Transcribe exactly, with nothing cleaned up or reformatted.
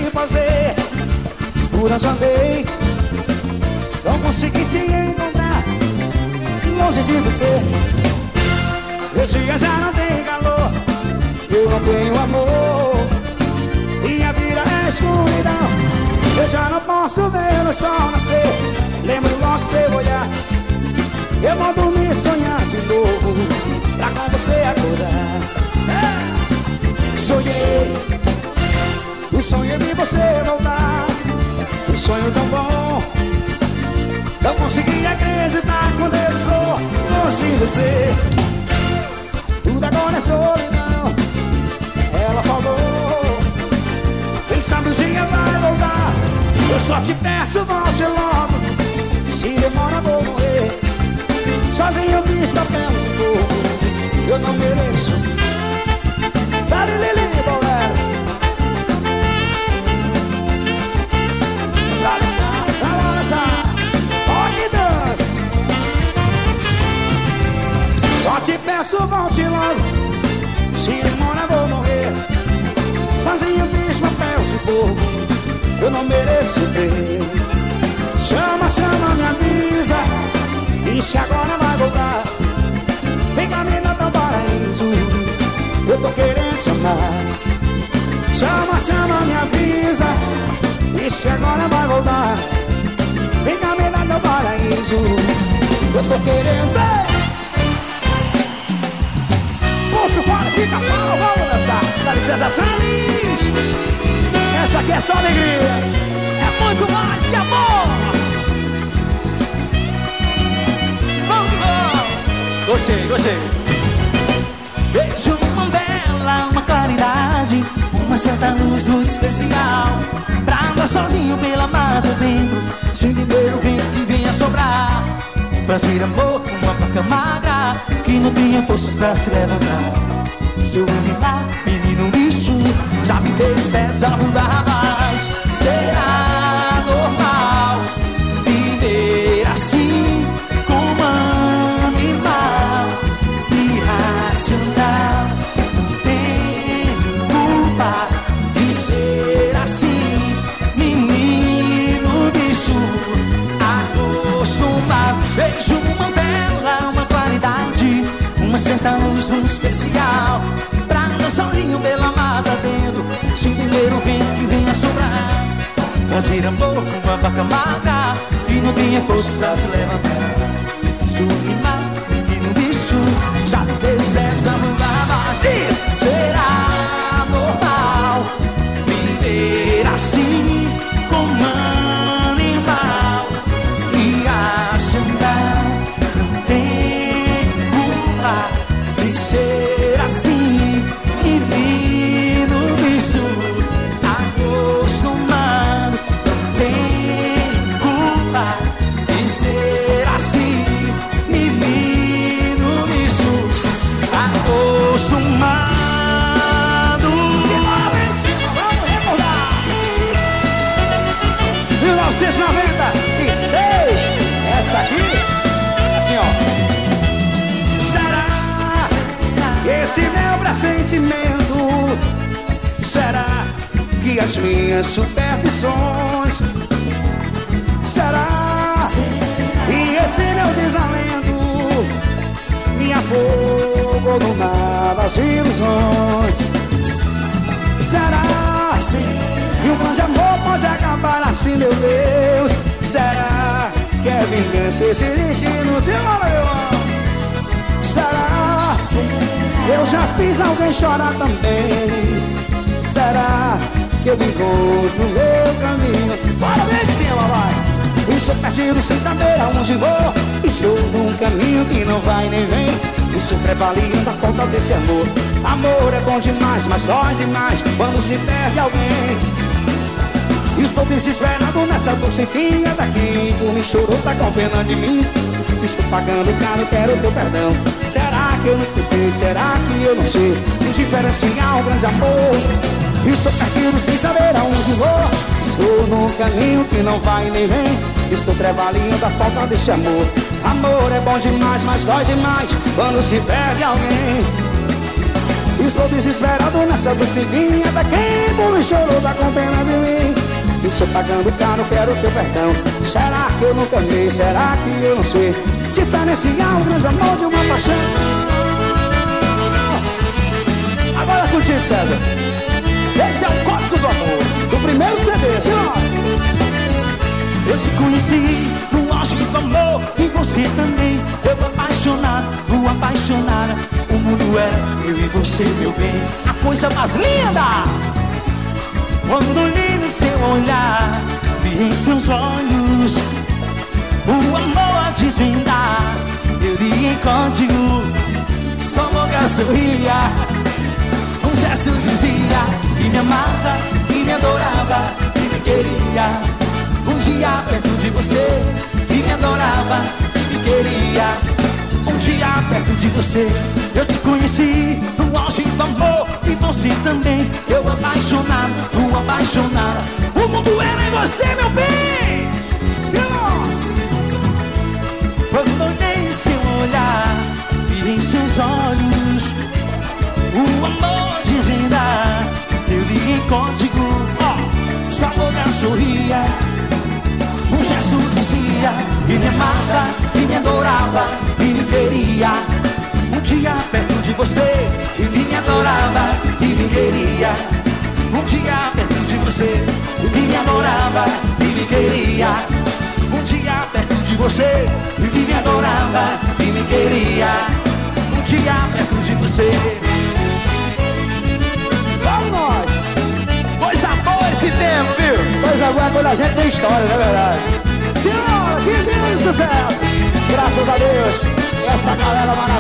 que fazer. Por onde andei, não consegui te encontrar longe de você. Meu dia já não tem calor, eu não tenho amor, minha vida é escuridão. Eu já não posso ver o sol nascer. Lembro logo que você olhar, eu vou dormir e sonhar de novo, pra com você acordar. É. Sonhei, o sonho de você voltar, um sonho tão bom, não consegui acreditar quando eu estou longe de você. Tudo agora é solidão, ela falou, quem sabe o dia vai voltar. Eu só te peço, volte logo, se demora vou morrer. Sozinho eu fiz papel de fogo, eu não mereço. Dale, Lili, bolero. Pra dançar, pra dançar, pode dança. Só te peço, volte logo, se demora vou morrer. Sozinho eu fiz papel de fogo, eu não mereço ver. Chama, chama, me avisa, diz que agora vai voltar. Vem caminhando pro paraíso, eu tô querendo te amar. Chama, chama, me avisa, diz que agora vai voltar. Vem caminhando pro paraíso, eu tô querendo. Puxa fora, fica pau, vamos dançar. Dá licença, Salis. Essa aqui é só alegria, é muito mais que amor. Vamos, vamos. Gostei, gostei. Beijo numa bela, uma claridade, uma certa luz do especial, pra andar sozinho pela mata dentro, sem primeiro vento que venha sobrar. Fazer amor com uma vaca magra, que não tenha forças pra se levantar. Seu animal, menino bicho, já me deixa essa mudar mais. Será normal viver assim, como animal irracional? Não tem culpa de ser assim, menino bicho acostumado. Beijo uma bela, uma claridade, uma certa luz no especial, pra andar sozinho pela mata dentro, sem primeiro vento que venha sobrar. Fazer amor com uma vaca magra, que não tenha força pra se levantar. Sou animal, menino bicho, já me deixa essa mudar. Mas diz, será normal viver assim, como animal irracional? Não tem culpa de ser assim, menino bicho acostumado. Não tem culpa de ser assim, menino bicho acostumado. Vamos recordar mil novecentos e noventa e seis. Essa aqui, assim ó. Será que esse meu pressentimento, será que as minhas superstições, será que esse meu desalento me afogou no mar das ilusões? Será que um grande amor pode acabar assim, meu Deus? Será que é vingança esse destino? Se será que eu já fiz alguém chorar também? Será que eu me encontro no meu caminho? Bora bem de cima, vai! Estou perdido sem saber aonde vou. Estou num caminho que não vai nem vem. Isso prevalindo a falta desse amor. Amor é bom demais, mas dói demais quando se perde alguém. Estou desesperado nessa dor sem fim. É daqui, por me chorou, tá com pena de mim. Estou pagando caro, quero teu perdão. Será que eu não escutei? Será que eu não sei nos diferenciar um grande amor? Estou perdido sem saber aonde vou. Estou num caminho que não vai nem vem. Estou trabalhando a falta desse amor. Amor é bom demais, mas dói demais quando se perde alguém. Estou desesperado nessa dor sem fim. É daqui, por me me chorou, tá com pena de mim. Estou pagando caro, quero teu perdão. Será que eu nunca amei? Será que eu não sei diferenciar o grande amor de uma paixão? Agora contigo, César. Esse é o Código do Amor, do primeiro C D, senhor. Eu te conheci no auge do amor e você também. Eu apaixonado, o apaixonada. O mundo era eu e você, meu bem. A coisa mais linda. Quando olhei no seu olhar, vi em seus olhos o amor a desvendar. Eu li em código, sua boca sorria. Um gesto dizia que me amava, que me adorava, que me queria. Um dia perto de você, que me adorava, que me queria. Um dia perto de você, eu te conheci no auge do amor e você também. Eu apaixonado, tu apaixonada. O mundo era em você, meu bem. Quando olhei em seu olhar, vi em seus olhos o amor desvendar. Eu li em código, oh, sua boca sorria. Um gesto dizia que me amava, que me adorava, que me queria. Um dia perto de você, que me adorava, que me queria. Um dia perto de você, que me adorava, que me queria. Um dia perto de você, que me adorava, que me queria. Um dia perto de você. Vamos nós! Coisa boa esse tempo, viu? Coisa boa quando a gente tem história, não é verdade? Senhora, quinze anos de sucesso! Graças a Deus, essa galera maravilhosa.